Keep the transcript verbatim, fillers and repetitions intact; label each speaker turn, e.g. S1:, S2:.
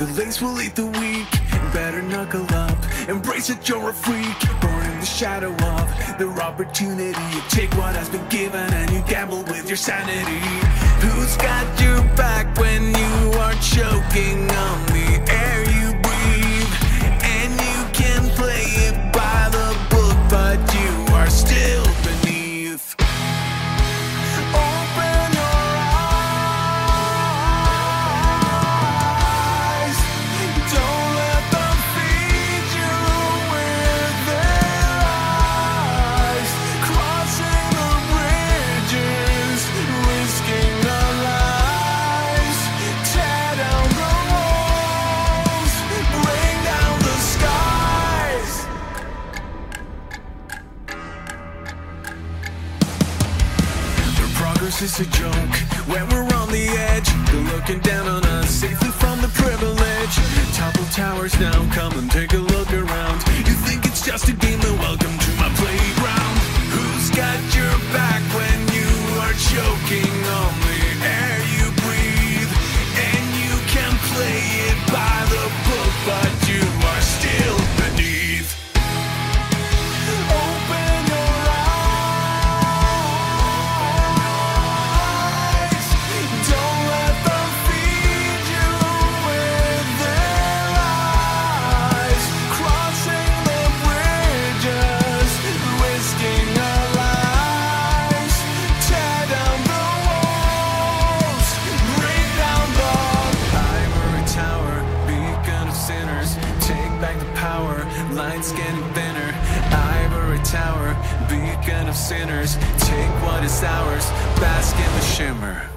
S1: The lace will eat the weak. Better knuckle up, embrace that you're a freak. Born in the shadow of their opportunity. You take what has been given and you gamble with your sanity. Who's got your back when you are choking on the air you breathe? And you can play it by the book, but you are still beneath. Open your eyes. Don't let them feed you with their eyes. Crossing the bridges, risking our lives. Tear down the walls, bring down the skies. Their progress is a joke when we're on the edge. They're looking down on us safely from the privilege. Topple towers now, come and take a look around. You think it's just a game, then welcome to my playground. Who's got your back when you are choking on the air you breathe? And you can play it by the book, but you are still beneath. Open your eyes. Don't let them feed you with their eyes. Crossing the bridges, risking our lives. Tear down the walls, break down the ivory tower, beacon of sinners. Take back the power, lines getting thinner. Ivory tower, beacon of sinners. Take what is ours, bask in the shimmer.